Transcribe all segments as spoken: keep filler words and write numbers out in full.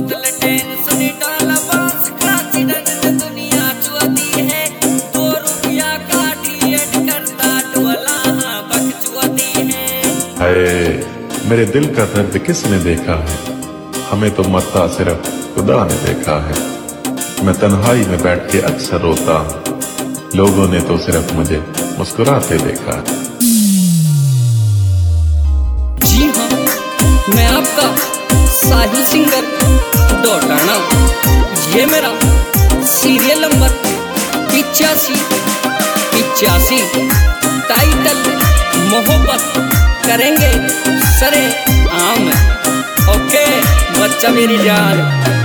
मतल टेंशन डाला बास खाती रंग दुनिया चुआती है। दो रुपया का टिकट करता टोला हाँ बक चुआती है। हाय मेरे दिल का दर्द किसने देखा है, हमें तो मरता सिर्फ खुदा ने देखा है। मैं तन्हाई में बैठ के अक्सर रोता हूँ, लोगों ने तो सिर्फ मुझे मुस्कुराते देखा है। जी हाँ, मैं आपका साहिल सिंगर डोटाना। ये मेरा सीरियल नंबर पिचासी पिचासी टाइटल मोहब्बत करेंगे सरे आम। ओके बच्चा मेरी जान।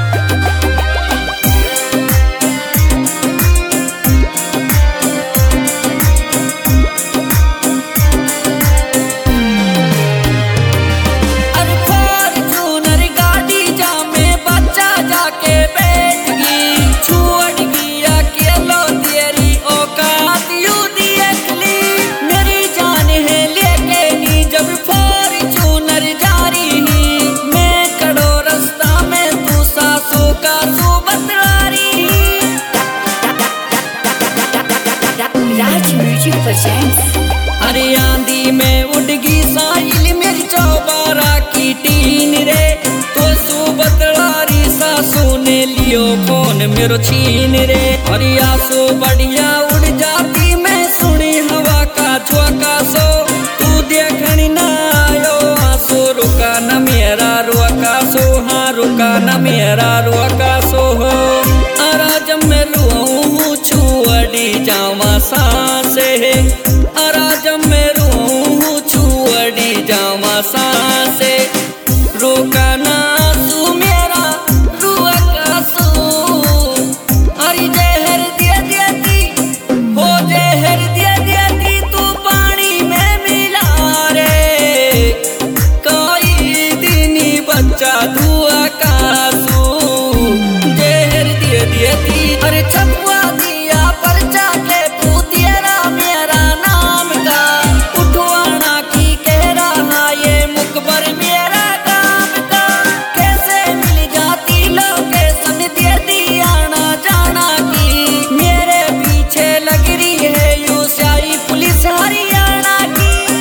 अरे आंधी में उड़गी साहिल मेरी चौबारा की टीन रे। तो सुबतलारी सासू ने लियो फोन मेरो छीन रे। अरे आंसू बढ़िया उड़ जाती मैं सुनी हवा का झोंका सो। तू देखनी ना आयो आंसू रुका न मेरा रुका सो। हाँ रुका न मेरा रुका सो हो। अरा जब मैं रुआऊं छुअड़ी जावा सांसे। अरा जब मैं रूह छुअड़ी जावा सांसे। रोका ना तू मेरा रुआ सो। अरे जहर दिया दिया दी हो जहर दिया दिया दी तू पानी में मिला रे। कोई दिनी बच्चा धुआ का सू जहर दिया दिया दी। अरे छपुआ दिया परचा के पूतियरा मेरा नाम का। उठवाना की कह रहा ये मुकबर मेरा काम का। कैसे मिल जाती लोकेशन दे दी आना जाना की। मेरे पीछे लग रही है यूसीआई पुलिस हरियाणा की।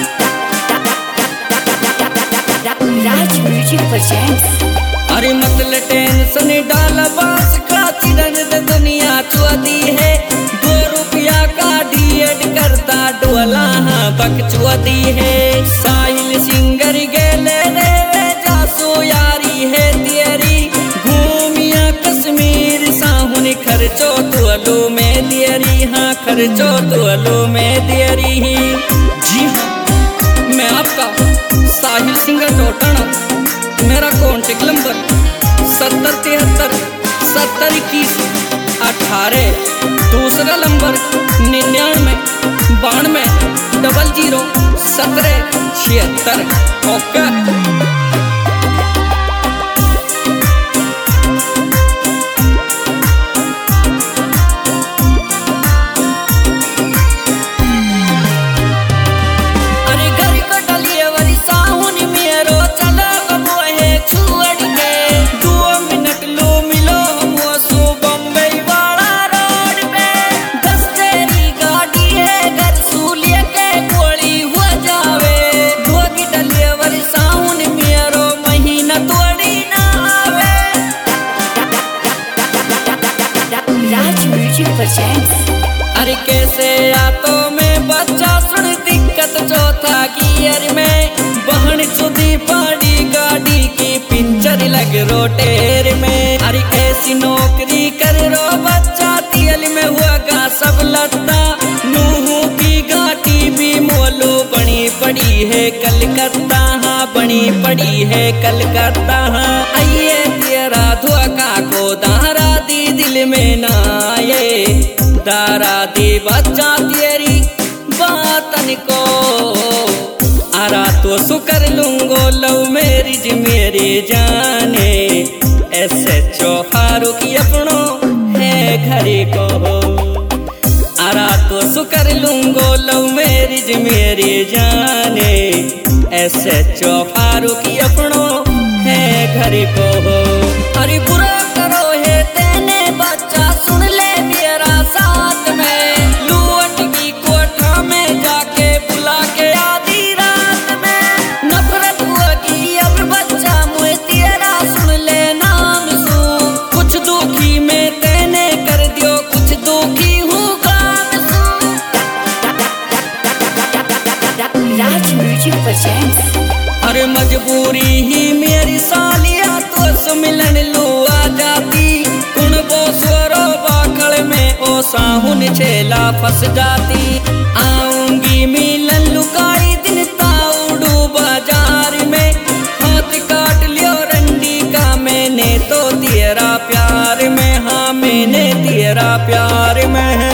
Raj music presents. अरे मतल टेंशन डाला बास खाती रंग दुनिया चुआती है। दो रुपया का टिकट करता डोला हाँ बक चुआती है। साहिल सिंगर गेले रे जासो यारी है तेरी। घूमिया कश्मीर साहुन खर्चो तुअलो में देरी। हाँ खर्चो तुअलो में देरी। जी हाँ, मैं आपका साहिल सिंगर डोटाना। मेरा कॉन्टेक्ट नंबर सत्तर तिहत्तर सत्तर इक्कीस अठारह। दूसरा नंबर निन्यानवे बानवे डबल जीरो सत्रह छिहत्तर। ओके। अरे कैसे आतो में बच्चा सुन दिक्कत चौथा गियर में। बहन चुदी पड़ी गाड़ी की पिंचर लग रोटेर में। अरे ऐसी नौकरी कर रो बच्चा तियल में हुआ सब लट्टा। नूहू की घाटी भी मोलो बनी पड़ी है कलकत्ता। हाँ बनी पड़ी है कलकत्ता। हाँ आइए तेरा धोखा को दारा दी दिल में ना आए। दारा दी बच्चा तेरी बातन को। आरा तो सुकर लूंगो लव मैरिज मेरी जाने। ऐसे चौहारू की अपनों है घरे को। आरा तो सुकर लूंगो लव मैरिज मेरी जाने। ऐसे चौहारू की अपनों है घर को। अरे जन लुआ जाती कुण बो स्वरो बाखल में ओ साहुन छेला फंस जाती। आऊंगी मिलन लुकाई दिन ताउडू बाजार में हाथ काट लियो रंडी का मैंने तो तेरा प्यार में, हाँ मैंने तेरा प्यार में है।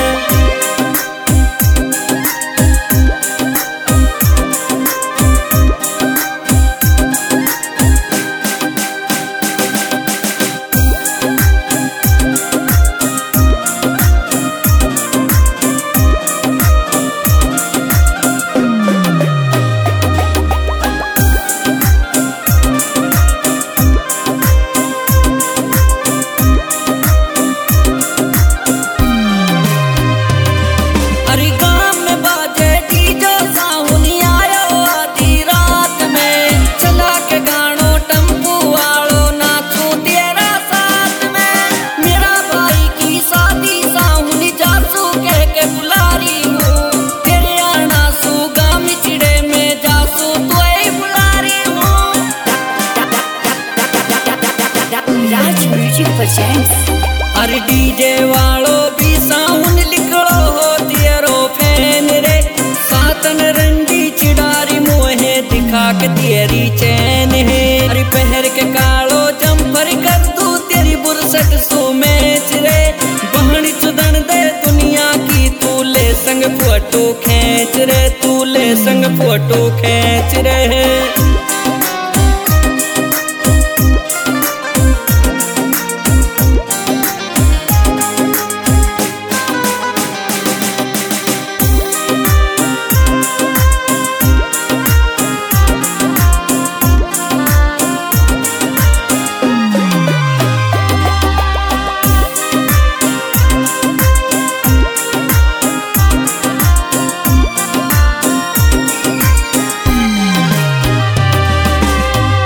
अरे डीजे वालो भी साउंड लिखड़ो हो तेरो फैन रे सातन रंडी चिड़ारी मोहे दिखा के तेरी चैन है। अरे पहर के कालो जम्फर कर तू तेरी बुरसट सो मैच रे बहनी चुदन दे दुनिया की तू ले संग फोटो खींच रे, तू ले संग फोटो खींच रे।